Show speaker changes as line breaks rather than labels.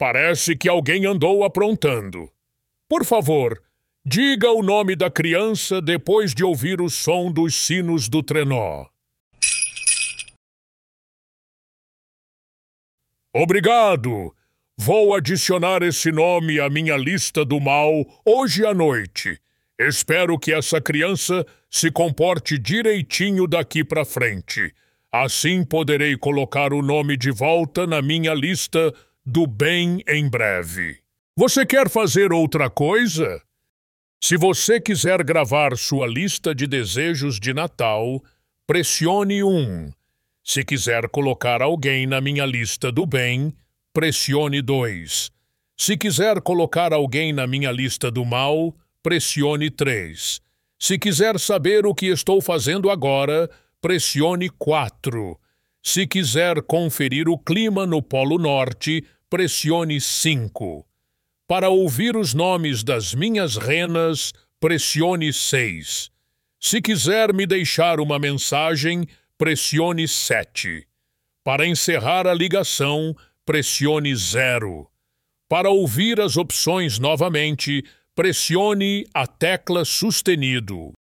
Parece que alguém andou aprontando. Por favor, diga o nome da criança depois de ouvir o som dos sinos do trenó. Obrigado! Vou adicionar esse nome à minha lista do mal hoje à noite. Espero que essa criança se comporte direitinho daqui para frente. Assim poderei colocar o nome de volta na minha lista do bem em breve. Você quer fazer outra coisa? Se você quiser gravar sua lista de desejos de Natal, pressione 1. Se quiser colocar alguém na minha lista do bem, pressione 2. Se quiser colocar alguém na minha lista do mal, pressione 3. Se quiser saber o que estou fazendo agora, pressione 4. Se quiser conferir o clima no Polo Norte, pressione 5. Para ouvir os nomes das minhas renas, pressione 6. Se quiser me deixar uma mensagem, pressione 7. Para encerrar a ligação, pressione 0. Para ouvir as opções novamente, pressione a tecla sustenido.